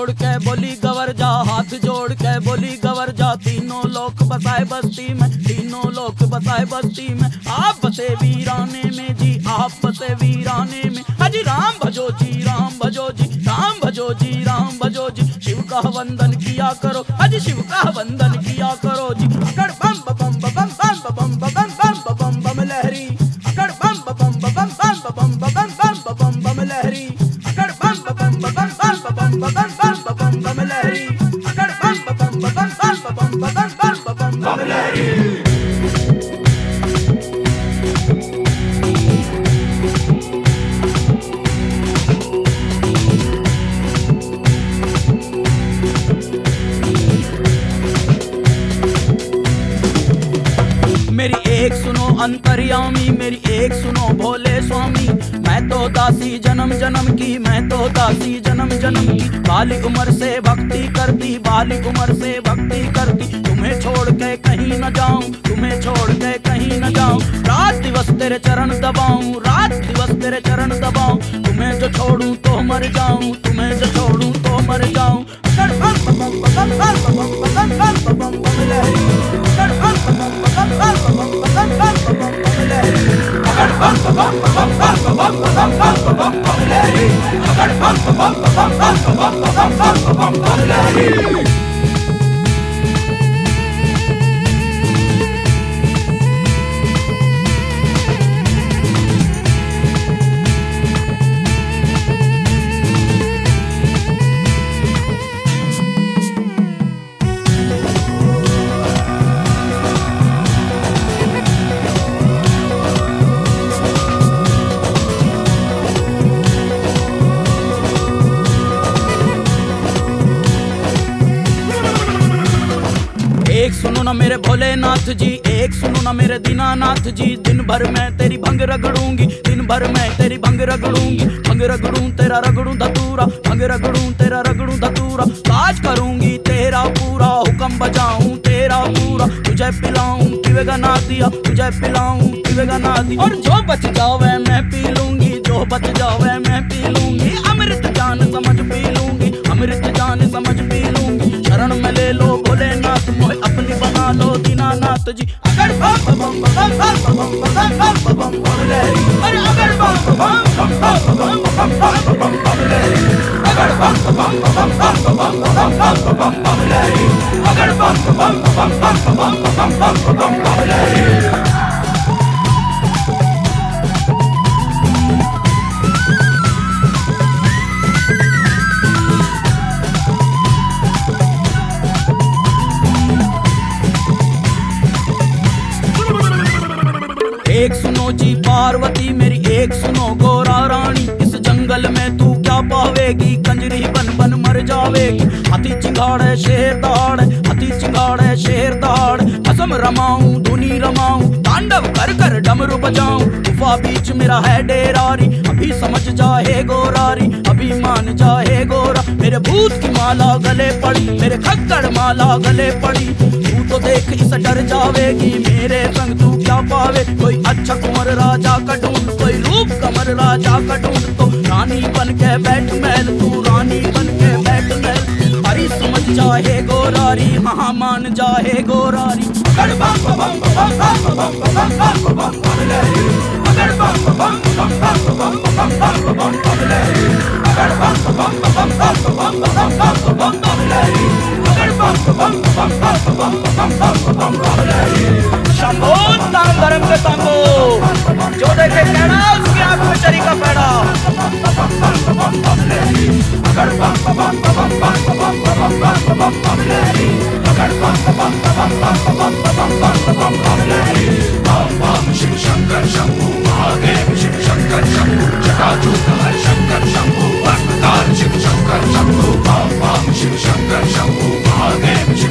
जोड़ के बोली गवर जा, हाथ जोड़ के बोली गवर जा। तीनों लोक बसाए बस्ती में, तीनों लोक बसाए बस्ती में। आप बसे वीराने में जी, आप बसे वीराने में। अजी राम भजो जी, राम भजो जी, राम भजो जी, राम भजो जी। शिव का वंदन किया करो, अजी शिव का वंदन किया करो जी। अकड़ बम बम बम बम बम बम बम बम बम बम लहरी। अकड़ बम बम बम बम बम बम बम बम बम लहरी। अकड़ बम बम बम बम बम बम लहरी। अकड़ बम बम बम बम लहरी। मेरी एक सुनो अंतर्यामी, मेरी एक सुनो भोले स्वामी। मैं तो दासी जन्म जन्म की, मैं तो दासी जन्म जन्म की। बाली उम्र से भक्ति करती, बाली उम्र से भक्ति करती। तुम्हें छोड़ के कहीं न जाऊं, तुम्हें छोड़ के कहीं न जाऊं। रात दिवस तेरे चरण दबाऊं, रात दिवस तेरे चरण दबाऊं। तुम्हें जो छोड़ूं तो मर जाऊं, तुम्हें जो छोड़ूं तो मर जाऊं। एक सुनो ना मेरे भोलेनाथ जी, एक सुनो ना मेरे दीनानाथ जी। दिन भर मैं तेरी भंग रगड़ूंगी, दिन भर मैं तेरी भंग रगड़ूंगी। भंग रगड़ूं तेरा रगड़ूं धतूरा, भंग रगड़ूं तेरा रगड़ूं धतूरा। काज करूंगी तेरा पूरा, हुक्म बजाऊं तेरा पूरा। तुझे पिलाऊं पीवेगा ना दिया, तुझे पिलाऊं पीवेगा ना दिया। और जो बच जावे मैं पी लूंगी, जो बच जावे मैं पी लूंगी। अमृत जान समझ पी लूंगी, अमृत जान समझ पी लूंगी। शरण में ले लो भोलेनाथ, मोहे अपनी बना लो दीनानाथ जी। अगर बम बम बम बम बम बम बम लहरी। अरे अगर बम बम बम बम बम बम लहरी। अगर बम बम बम बम बम लहरी। अगर बम बम बम बम लहरी। एक सुनो जी पार्वती मेरी, एक सुनो गोरा रानी। इस जंगल में तू क्या पावेगी, कंजरी बन बन मर जावेगी। हाथी चिंगाड़े शेर दहाड़े, हाथी चिंगाड़े शेर दहाड़े। कसम रमाऊं धुनी रमाऊं, तांडव कर कर डमरू बजाऊं। गुफा बीच मेरा है डेरारी, अभी समझ जाए गोरारी, अभी मान जाए गोरा। मेरे भूत की माला गले पड़ी, मेरे खक्कड़ माला गले पड़ी। तू तो देख इस डर जावेगी, मेरे संग तू क्या पावे। कोई अच्छा कुंवर राजा का ढूंढ, कोई रूप कमर राजा का ढूंढ। तो रानी बन के बैठ महल, तू रानी बन के बैठ महल। हरी समझ जाए गोरारी, हाँ मान जाए गोरारी। अगर बम बम बम बम बम बम लहरी। अगर बम बम बम बम बम लहरी। अगर बम बम बम बम लहरी। अगर बम बम लहरी। शंभो ताम धर्म के तंबो, जो देखे कहना उसकी आंख में चरी का पैड़ा। अगर बम बम बम लहरी। अगर बम लहरी। बम बम शिव शंकर शंभु, महादेव शिव शंकर शंभु। जटाजूट हर शंकर शंभु, अवतार शिव शंकर शंभु। बम बम शिव शंकर शंभु, महादेव शिव